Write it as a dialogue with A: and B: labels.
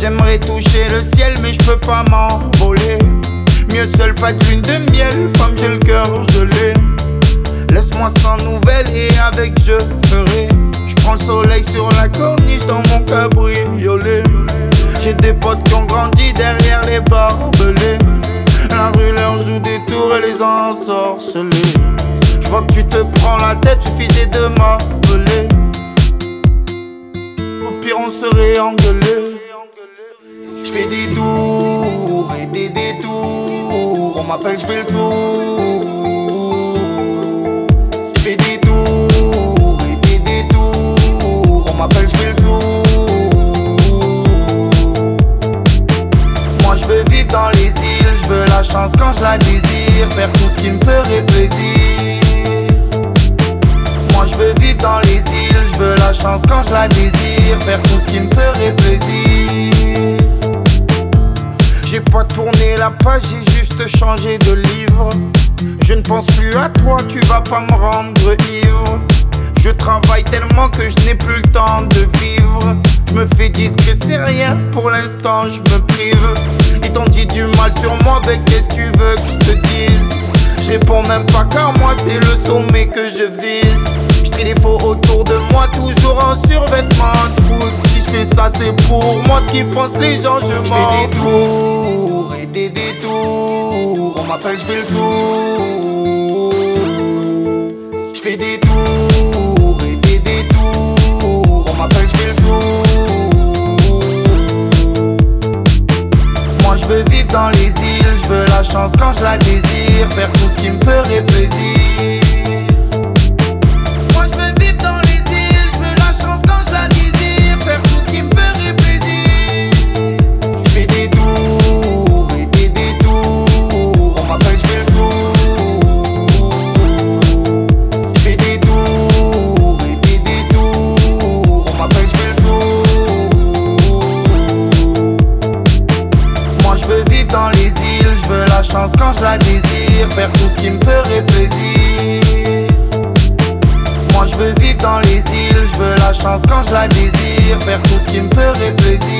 A: J'aimerais toucher le ciel mais je peux pas m'envoler. Mieux seul, pas de lune de miel, femme j'ai le cœur gelé. Laisse-moi sans nouvelles et avec je ferai. J'prends le soleil sur la corniche dans mon cabriolet. J'ai des potes qui ont grandi derrière les barbelés. La rue leur joue des tours et les ensorcelés. J'vois que tu te prends la tête, suffisait de m'appeler. Au pire on serait engueulés. J'fais des tours et des détours. On m'appelle, j'fais le tour. J'fais des tours et des détours. On m'appelle, j'fais le tour. Moi j'veux vivre dans les îles, j'veux la chance quand je la désire. Faire tout ce qui me ferait plaisir. Moi j'veux vivre dans les îles, j'veux la chance quand je la désire. Faire tout ce qui me ferait plaisir. J'ai pas tourné la page, j'ai juste changé de livre. Je ne pense plus à toi, tu vas pas me rendre ivre. Je travaille tellement que je n'ai plus le temps de vivre. Je me fais discret, c'est rien, pour l'instant je me prive. Ils t'ont dit du mal sur moi, mais qu'est-ce que tu veux que je te dise? Je réponds même pas car moi c'est le sommet que je vise. Je trie les faux autour de moi, toujours en survêtement de foot. Si je fais ça c'est pour moi, ce qu'ils pensent les gens je m'en fous. Des tours et des détours, on m'appelle je fais le tour. Je fais des tours et des détours, on m'appelle je fais le tour. Moi je veux vivre dans les îles, je veux la chance quand je la désire. Faire tout ce qui me ferait plaisir. Moi je veux vivre dans les îles, je veux la chance quand je la désire. Faire tout ce qui me ferait plaisir. Je fais des tours et des détours, on m'appelle je fais le tour. Je fais des tours et des détours, on m'appelle je fais le tour. Moi je veux vivre dans les îles, je veux la chance quand je la désire. Faire tout ce qui me ferait plaisir. Moi je veux vivre dans les îles, je veux la chance quand je la désire. Faire tout ce qui me ferait plaisir.